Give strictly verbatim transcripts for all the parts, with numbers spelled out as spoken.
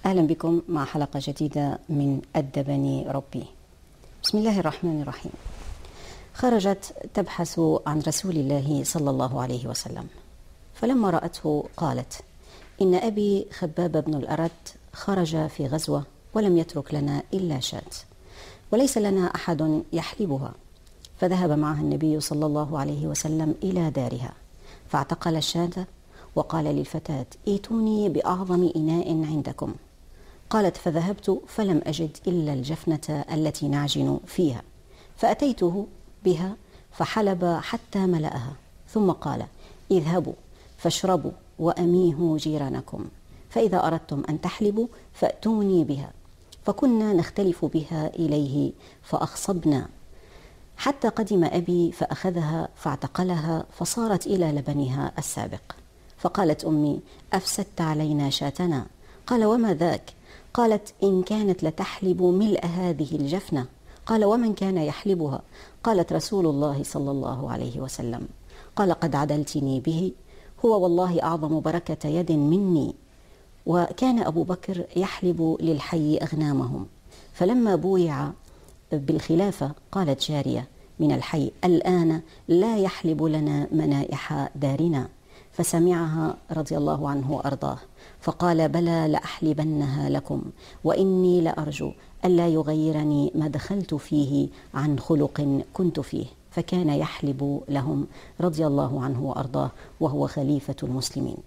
أهلا بكم مع حلقة جديدة من أدبني ربي. بسم الله الرحمن الرحيم. خرجت تبحث عن رسول الله صلى الله عليه وسلم، فلما رأته قالت: إن أبي خباب بن الأرت خرج في غزوة ولم يترك لنا إلا شاة، وليس لنا أحد يحلبها. فذهب معها النبي صلى الله عليه وسلم إلى دارها فاعتقل الشاة وقال للفتاة: ائتوني بأعظم إناء عندكم. قالت: فذهبت فلم أجد إلا الجفنة التي نعجن فيها، فأتيته بها فحلب حتى ملأها، ثم قال: اذهبوا فاشربوا وأميهوا جيرانكم، فإذا أردتم أن تحلبوا فأتوني بها. فكنا نختلف بها إليه فأخصبنا حتى قدم أبي فأخذها فاعتقلها فصارت إلى لبنها السابق. فقالت أمي: أفسدت علينا شاتنا. قال: وما ذاك؟ قالت: إن كانت لتحلب ملء هذه الجفنة. قال: ومن كان يحلبها؟ قالت: رسول الله صلى الله عليه وسلم. قال: قد عدلتني به، هو والله أعظم بركة يد مني. وكان أبو بكر يحلب للحي أغنامهم، فلما بويع بالخلافة قالت جارية من الحي: الآن لا يحلب لنا منائح دارنا. فسمعها رضي الله عنه وأرضاه فقال: بلى لأحلبنها لكم، وإني لأرجو ألا يغيرني ما دخلت فيه عن خلق كنت فيه. فكان يحلب لهم رضي الله عنه وأرضاه وهو خليفة المسلمين.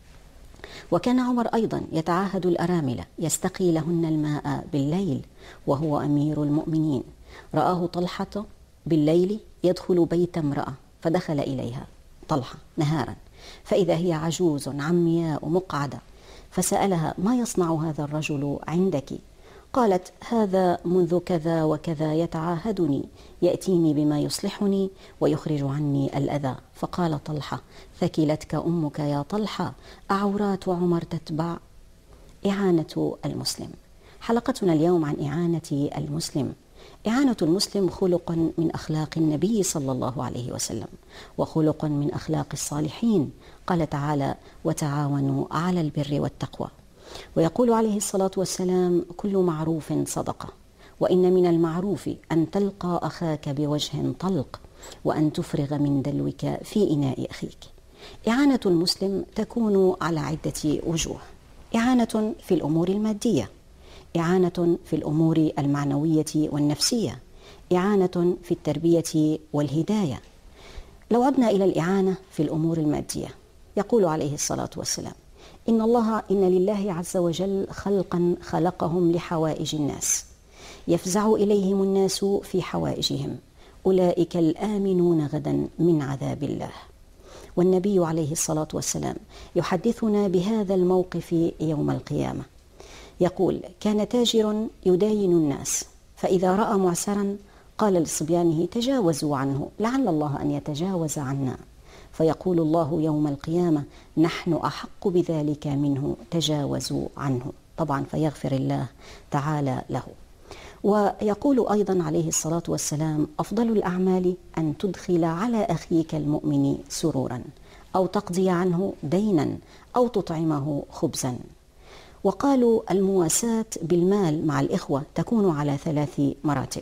وكان عمر أيضا يتعاهد الأرامل يستقي لهن الماء بالليل وهو أمير المؤمنين. رآه طلحة بالليل يدخل بيت امرأة، فدخل إليها طلحة نهارا فإذا هي عجوز عمياء مقعدة، فسألها: ما يصنع هذا الرجل عندك؟ قالت: هذا منذ كذا وكذا يتعاهدني، يأتيني بما يصلحني ويخرج عني الأذى. فقال طلحة: ثكلتك أمك يا طلحة، أعورات عمر تتبع؟ إعانة المسلم. حلقتنا اليوم عن إعانة المسلم. إعانة المسلم خلق من أخلاق النبي صلى الله عليه وسلم، وخلق من أخلاق الصالحين. قال تعالى: وتعاونوا على البر والتقوى. ويقول عليه الصلاة والسلام: كل معروف صدقة، وإن من المعروف أن تلقى أخاك بوجه طلق، وأن تفرغ من دلوك في إناء أخيك. إعانة المسلم تكون على عدة وجوه: إعانة في الأمور المادية، إعانة في الأمور المعنوية والنفسية، إعانة في التربية والهداية. لو عدنا إلى الإعانة في الأمور المادية، يقول عليه الصلاة والسلام: إن الله إن لله عز وجل خلقا خلقهم لحوائج الناس، يفزع إليهم الناس في حوائجهم، أولئك الآمنون غدا من عذاب الله. والنبي عليه الصلاة والسلام يحدثنا بهذا الموقف يوم القيامة، يقول: كان تاجر يداين الناس، فإذا رأى معسرا قال لصبيانه: تجاوزوا عنه لعل الله أن يتجاوز عنا. فيقول الله يوم القيامة: نحن أحق بذلك منه، تجاوزوا عنه. طبعا فيغفر الله تعالى له. ويقول أيضا عليه الصلاة والسلام: أفضل الأعمال أن تدخل على أخيك المؤمن سرورا، أو تقضي عنه دينا، أو تطعمه خبزا. وقالوا: المواساة بالمال مع الإخوة تكون على ثلاث مراتب،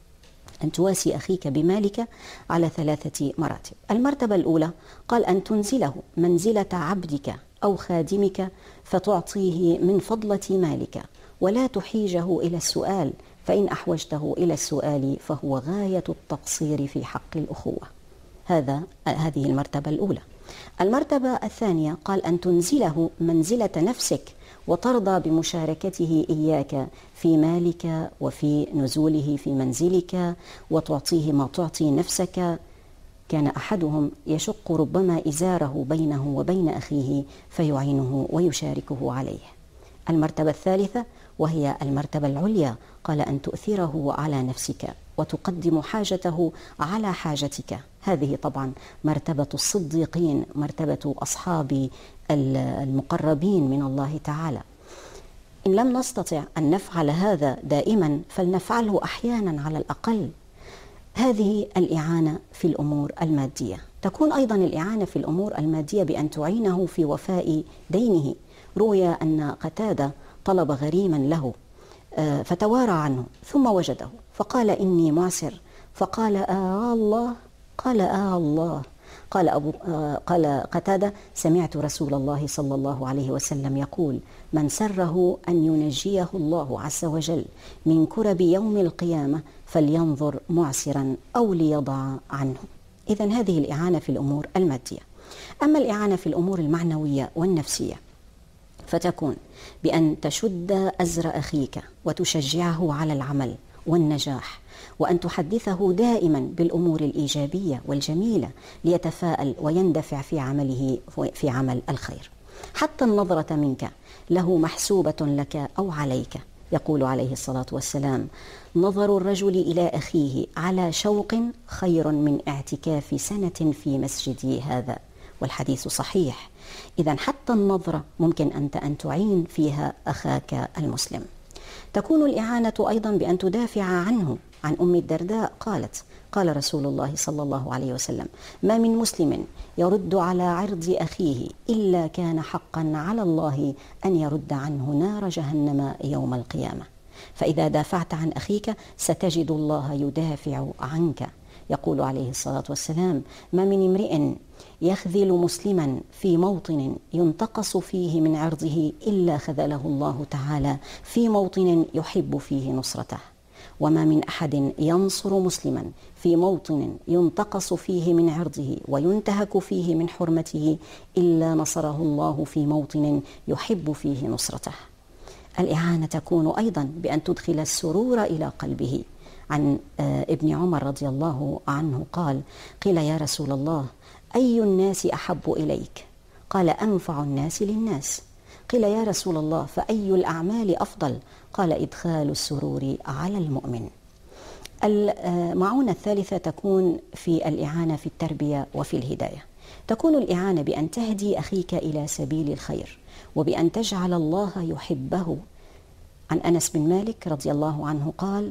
أن تواسي أخيك بمالك على ثلاثة مراتب. المرتبة الأولى قال: أن تنزله منزلة عبدك أو خادمك فتعطيه من فضلة مالك، ولا تحيجه إلى السؤال، فإن أحوجته إلى السؤال فهو غاية التقصير في حق الأخوة. هذا هذه المرتبة الأولى. المرتبة الثانية قال: أن تنزله منزلة نفسك وترضى بمشاركته إياك في مالك وفي نزوله في منزلك، وتعطيه ما تعطي نفسك. كان أحدهم يشق ربما إزاره بينه وبين أخيه فيعينه ويشاركه عليه. المرتبة الثالثة وهي المرتبة العليا قال: أن تؤثره على نفسك وتقدم حاجته على حاجتك. هذه طبعا مرتبة الصديقين، مرتبة أصحاب المقربين من الله تعالى. إن لم نستطع أن نفعل هذا دائما فلنفعله أحيانا على الأقل. هذه الإعانة في الأمور المادية. تكون أيضا الإعانة في الأمور المادية بأن تعينه في وفاء دينه. روي أن قتادة طلب غريما له فتوارى عنه ثم وجده فقال إني معسر، فقال آه الله؟ قال آه الله. قال أبو قال قتادة: سمعت رسول الله صلى الله عليه وسلم يقول: من سره أن ينجيه الله عز وجل من كرب يوم القيامة فلينظر معسرا أو ليضع عنه. إذن هذه الإعانة في الأمور المادية. أما الإعانة في الأمور المعنوية والنفسية فتكون بأن تشد أزر أخيك وتشجعه على العمل والنجاح، وأن تحدثه دائما بالأمور الإيجابية والجميلة ليتفاءل ويندفع في عمله في عمل الخير. حتى النظرة منك له محسوبة لك أو عليك. يقول عليه الصلاة والسلام: نظر الرجل إلى أخيه على شوق خير من اعتكاف سنة في مسجدي هذا، والحديث صحيح. إذن حتى النظرة ممكن أنت أن تعين فيها أخاك المسلم. تكون الإعانة أيضا بأن تدافع عنه. عن أم الدرداء قالت: قال رسول الله صلى الله عليه وسلم: ما من مسلم يرد على عرض أخيه إلا كان حقا على الله أن يرد عنه نار جهنم يوم القيامة. فإذا دافعت عن أخيك ستجد الله يدافع عنك. يقول عليه الصلاة والسلام: ما من امرئ يخذل مسلما في موطن ينتقص فيه من عرضه إلا خذله الله تعالى في موطن يحب فيه نصرته. وما من أحد ينصر مسلما في موطن ينتقص فيه من عرضه وينتهك فيه من حرمته إلا نصره الله في موطن يحب فيه نصرته. الإعانة تكون أيضا بأن تدخل السرور إلى قلبه. عن ابن عمر رضي الله عنه قال: قيل يا رسول الله أي الناس أحب إليك؟ قال: أنفع الناس للناس. قيل يا رسول الله فأي الأعمال أفضل؟ قال: إدخال السرور على المؤمن. المعونة الثالثة تكون في الإعانة في التربية وفي الهداية. تكون الإعانة بأن تهدي أخيك إلى سبيل الخير وبأن تجعل الله يحبه. عن أنس بن مالك رضي الله عنه قال: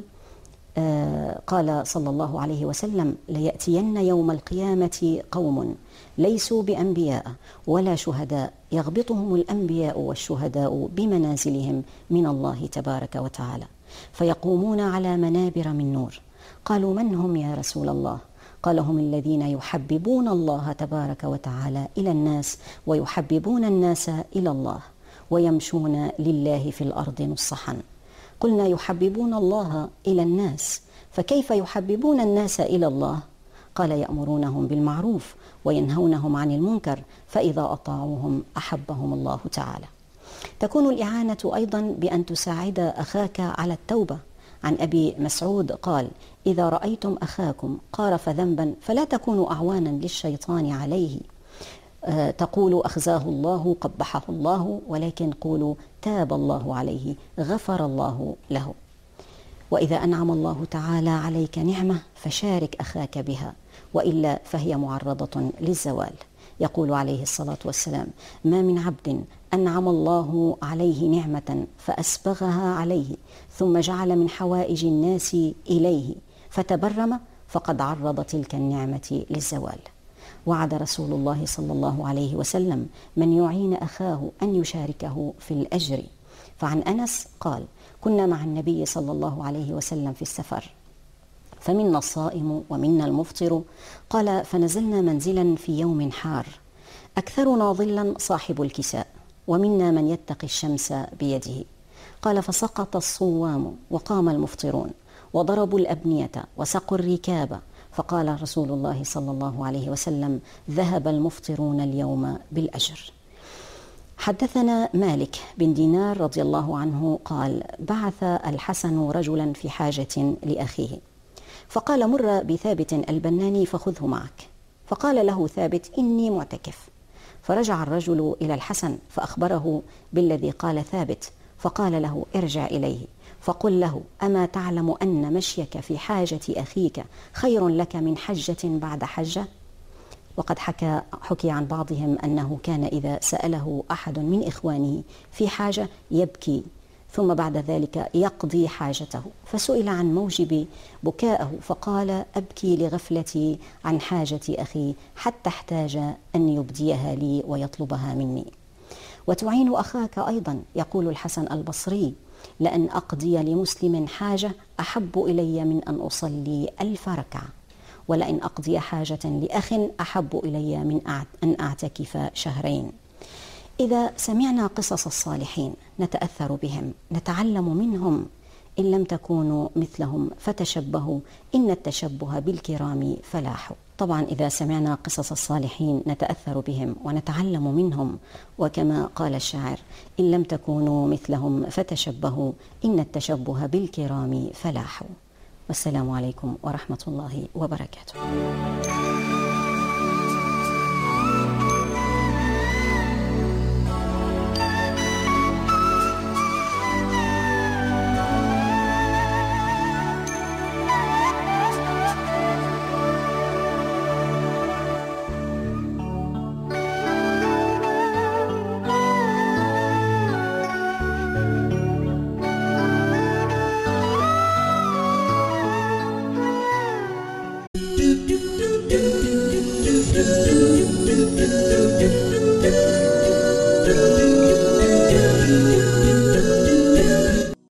آه قال صلى الله عليه وسلم: ليأتين يوم القيامة قوم ليسوا بأنبياء ولا شهداء يغبطهم الأنبياء والشهداء بمنازلهم من الله تبارك وتعالى، فيقومون على منابر من نور. قالوا: من هم يا رسول الله؟ قال: هم الذين يحببون الله تبارك وتعالى إلى الناس ويحببون الناس إلى الله ويمشون لله في الأرض نصحا. قلنا: يحببون الله إلى الناس، فكيف يحببون الناس إلى الله؟ قال: يأمرونهم بالمعروف وينهونهم عن المنكر، فإذا أطاعوهم أحبهم الله تعالى. تكون الإعانة أيضا بأن تساعد أخاك على التوبة. عن أبي مسعود قال: إذا رأيتم أخاكم قارف ذنبا فلا تكونوا أعوانا للشيطان عليه. أه تقولوا أخزاه الله قبحه الله، ولكن قولوا تاب الله عليه غفر الله له. وإذا أنعم الله تعالى عليك نعمة فشارك أخاك بها، وإلا فهي معرضة للزوال. يقول عليه الصلاة والسلام: ما من عبد أنعم الله عليه نعمة فأسبغها عليه ثم جعل من حوائج الناس إليه فتبرم فقد عرض تلك النعمة للزوال. وعد رسول الله صلى الله عليه وسلم من يعين أخاه أن يشاركه في الأجر. فعن أنس قال: كنا مع النبي صلى الله عليه وسلم في السفر، فمنا الصائم ومنا المفطر. قال: فنزلنا منزلا في يوم حار أكثرنا ظلا صاحب الكساء، ومنا من يتقي الشمس بيده. قال: فسقط الصوام وقام المفطرون وضربوا الأبنية وسقوا الركاب، فقال رسول الله صلى الله عليه وسلم: ذهب المفطرون اليوم بالأجر. حدثنا مالك بن دينار رضي الله عنه قال: بعث الحسن رجلا في حاجة لأخيه، فقال: مر بثابت البناني فخذه معك. فقال له ثابت: إني معتكف. فرجع الرجل إلى الحسن فأخبره بالذي قال ثابت، فقال له: ارجع إليه فقل له: أما تعلم أن مشيك في حاجة أخيك خير لك من حجة بعد حجة؟ وقد حكى حكي عن بعضهم أنه كان إذا سأله أحد من إخوانه في حاجة يبكي، ثم بعد ذلك يقضي حاجته. فسئل عن موجب بكائه فقال: أبكي لغفلتي عن حاجة أخي حتى احتاج أن يبديها لي ويطلبها مني. وتعين أخاك أيضا. يقول الحسن البصري: لأن أقضي لمسلم حاجة أحب إلي من أن أصلي ألف ركعة، ولئن أقضي حاجة لأخ أحب إلي من أن أعتكف شهرين. إذا سمعنا قصص الصالحين نتأثر بهم، نتعلم منهم. إن لم تكونوا مثلهم فتشبهوا، إن التشبه بالكرام فلاح. طبعا إذا سمعنا قصص الصالحين نتأثر بهم ونتعلم منهم، وكما قال الشاعر: إن لم تكونوا مثلهم فتشبهوا، إن التشبه بالكرام فلاح. والسلام عليكم ورحمة الله وبركاته.